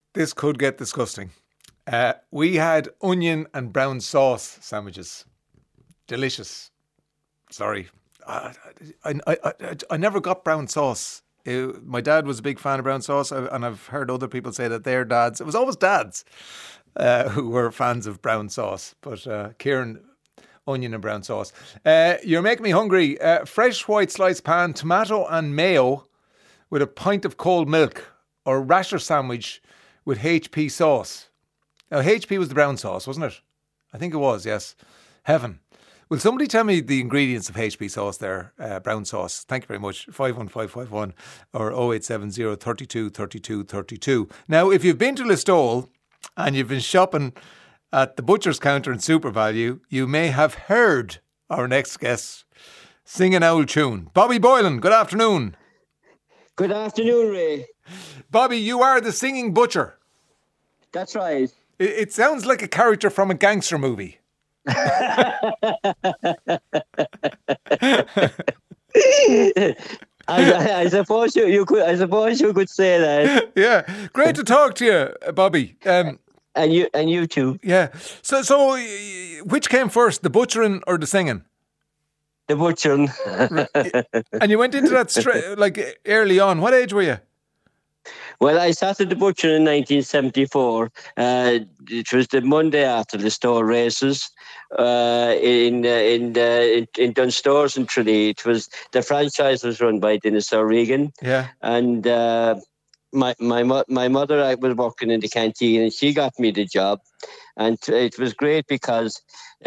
This could get disgusting. We had onion and brown sauce sandwiches. Delicious. Sorry. I never got brown sauce. My dad was a big fan of brown sauce, and I've heard other people say that their dads, it was always dads who were fans of brown sauce. But Kieran, onion and brown sauce. You're making me hungry. Fresh white sliced pan, tomato and mayo with a pint of cold milk, or rasher sandwich with HP sauce. Now, HP was the brown sauce, wasn't it? I think it was, yes. Heaven. Will somebody tell me the ingredients of HP sauce there, brown sauce? Thank you very much. 51551 or 0870 32 32 32. Now, if you've been to Listowel and you've been shopping at the butcher's counter in SuperValu, you may have heard our next guest sing an old tune. Bobby Boylan, good afternoon. Good afternoon, Ray. Bobby, you are the singing butcher. That's right. It sounds like a character from a gangster movie. I suppose you could. I suppose you could say that. Yeah, great to talk to you, Bobby. And you too. Yeah. So, which came first, the butchering or the singing? The butchering. And you went into that like early on. What age were you? Well, I started the butcher in 1974. It was the Monday after the store races in Dunstores in Tralee. It was the franchise was run by Dennis O'Regan. Yeah, and my mother, I was working in the canteen, and she got me the job, and it was great because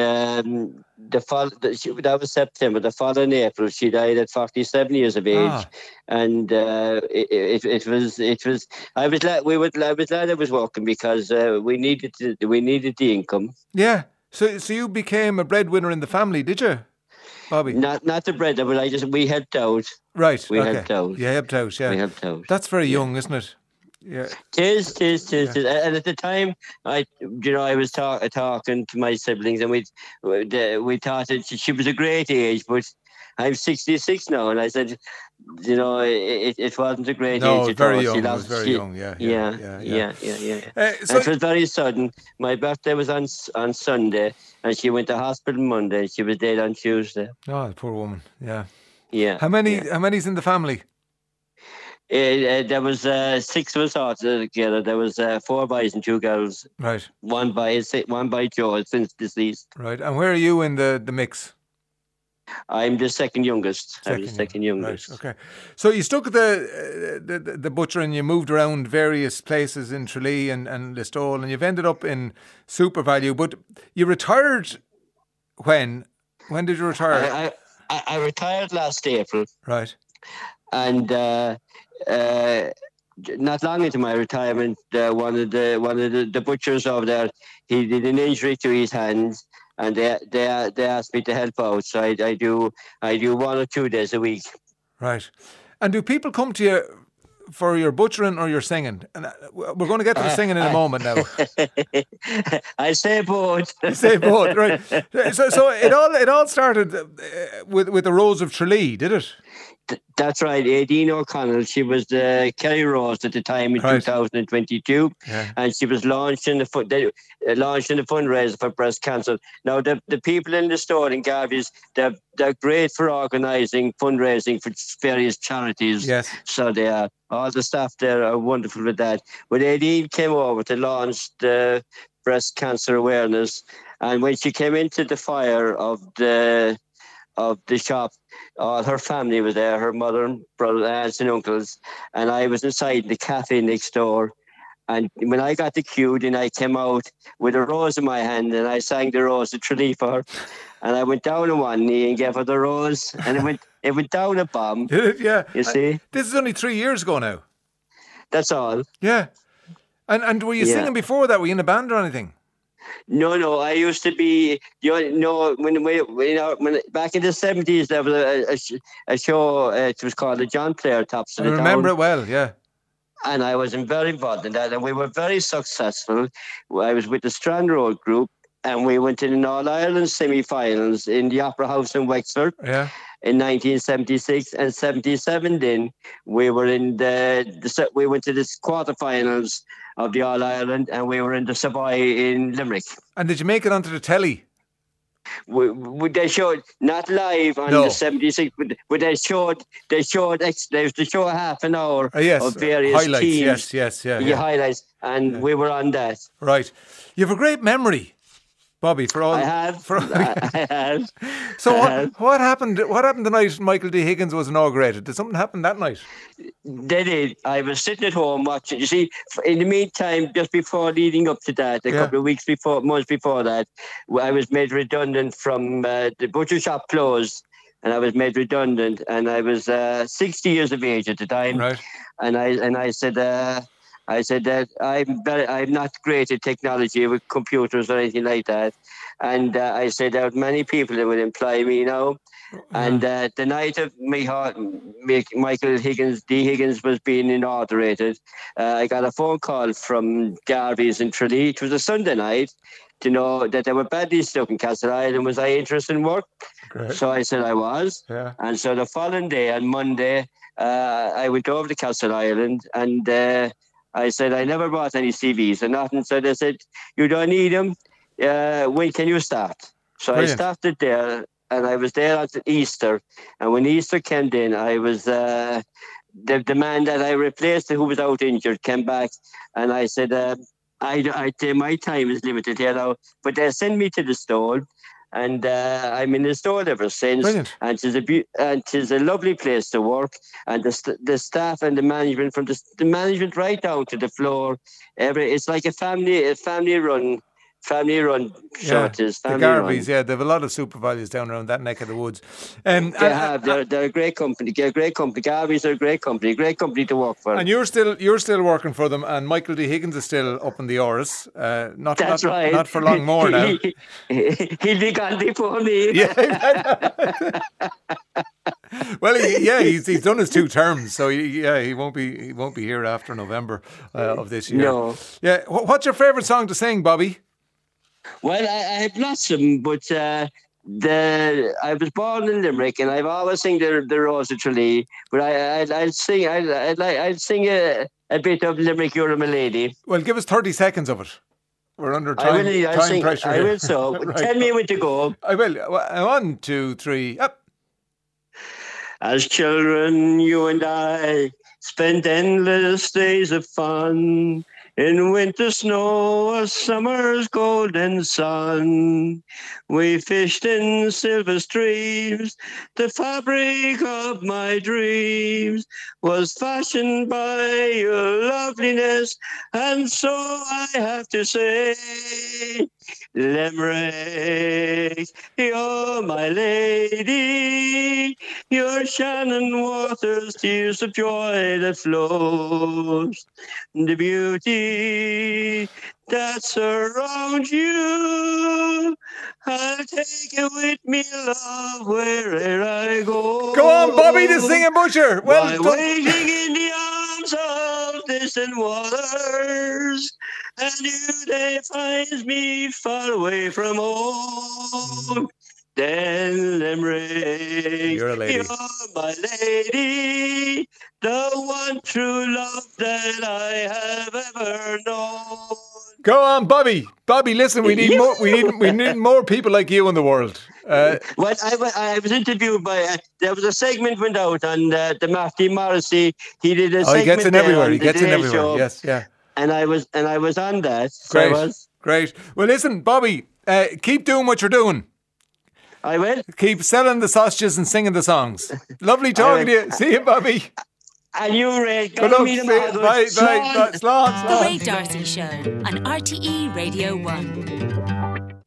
that was September. The following April, she died at 47 years of age, and it was. I was glad I was working because we needed the income. Yeah. So you became a breadwinner in the family, did you, Bobby? Not the breadwinner, but we helped out. Right. We helped out. You helped out. Yeah. We helped out. That's very young, isn't it? Yeah. Tis. And at the time, I was talking to my siblings, and we thought that she was a great age, but I'm 66 now, and I said, it wasn't a great age. No, at very all. young. It was very young. Yeah. So it was very sudden. My birthday was on Sunday, and she went to hospital Monday. She was dead on Tuesday. Oh, the poor woman. Yeah. Yeah. How many's in the family? There was 6 of us all together. There was 4 boys and 2 girls. Right. One by Joel, since deceased. Right. And where are you in the mix? I'm the second youngest. I'm the second youngest. Right. Okay. So you stuck at the butcher, and you moved around various places in Tralee and Listowel, and you've ended up in SuperValu. But you retired when? When did you retire? I retired last April. Right. And not long into my retirement, one of the butchers over there, he did an injury to his hands, and they asked me to help out. So I do 1 or 2 days a week. Right. And do people come to you for your butchering or your singing? And we're going to get to the singing in a moment now. I say both. You say both, right? So it all started with the Rose of Tralee, did it? That's right, Aideen O'Connell. She was the Kerry Rose at the time in 2022, and she was launching the fundraiser for breast cancer. Now, the people in the store in Garvey's, they're great for organising fundraising for various charities. Yes. So they are. All the staff there are wonderful with that. But Aideen came over to launch the breast cancer awareness, and when she came into the fire of the shop, all her family was there, her mother and brother, aunts and uncles, and I was inside the cafe next door. And when I got the cue, then I came out with a rose in my hand, and I sang the Rose of Tralee for her. And I went down on one knee and gave her the rose, and it went down a bomb. Did it? Yeah. You see? This is only 3 years ago now. That's all. Yeah. And were you singing before that? Were you in a band or anything? No. I used to be, when back in the 70s, there was a show, it was called the John Player Tops of the Town. I remember it well, yeah. And I was very involved in that, and we were very successful. I was with the Strand Road group, and we went in All-Ireland semi-finals in the Opera House in Wexford. Yeah. in 1976 and 77. Then we were in we went to the quarterfinals of the All Ireland, and we were in the Savoy in Limerick. And did you make it onto the telly? They showed not live on the 76, but they showed they used to show half an hour of various highlights. teams. Yes, highlights, and we were on that. Right, you have a great memory, Bobby. For all I have. I have. So what happened? What happened the night Michael D. Higgins was inaugurated? Did something happen that night? They did. I was sitting at home watching. You see, in the meantime, just before leading up to that, a couple of months before that, I was made redundant from the butcher shop closed, and I was made redundant, and I was 60 years of age at the time. Right. And I said that I'm not great at technology with computers or anything like that. And I said there are many people that would employ me now. And the night of Michael D. Higgins was being inaugurated, I got a phone call from Garvey's in Tralee. It was a Sunday night, to know that they were badly stuck in Castleisle, and was I interested in work? Great. So I said I was. Yeah. And so the following day, on Monday, I went over to Castleisle, and I said I never brought any CVs or nothing. So they said, you don't need them. When can you start? So Brilliant. I started there, and I was there until Easter. And when Easter came in, I was the man that I replaced, who was out injured, came back, and I said, my time is limited here now, but they sent me to the stall. And I'm in the store ever since. Brilliant. And it's a lovely place to work. And the staff and the management, from the management right down to the floor, it's like a family run. So it is. The Garveys, they have a lot of supervisors down around that neck of the woods. They're a great company. They're a great company. Garveys are a great company to work for. And you're still working for them. And Michael D. Higgins is still up in the Oris. Right. Not for long more now. He'll be gone before me. Yeah. Well, he's done his 2 terms, so he won't be here after November of this year. No. Yeah. What's your favourite song to sing, Bobby? Well, I have lots of them, but I was born in Limerick, and I've always sing the Rose of Tralee. But I'd sing a bit of Limerick, You're My Lady. Well, give us 30 seconds of it. We're under time pressure. I will so. Right. Tell me when to go. I will. 1, 2, 3, up. As children, you and I spent endless days of fun. In winter snow or summer's golden sun, we fished in silver streams. The fabric of my dreams was fashioned by your loveliness, and so I have to say, Limerick, you're my lady. Your Shannon waters, tears of joy that flows. The beauty that surrounds you, I'll take it with me, love, wherever I go. Go on, Bobby, the singing butcher. Well done. Waiting in the arms of distant waters, and new day finds me far away from home. Then Limerick, you're a lady. You're my lady, the one true love that I have ever known. Go on, Bobby. Bobby, listen, we need more. We need more people like you in the world. Well, I was interviewed by. There was a segment went out on the Marty Morrissey. He did a segment. He gets in everywhere. He gets in everywhere. Show, yes, yeah. And I was on that. Great, great. Well, listen, Bobby, keep doing what you're doing. I will. Keep selling the sausages and singing the songs. Lovely talking to you. See you, Bobby. And you, Ray. Good luck. Bye. Slán. The Ray D'Arcy Show on RTE Radio 1.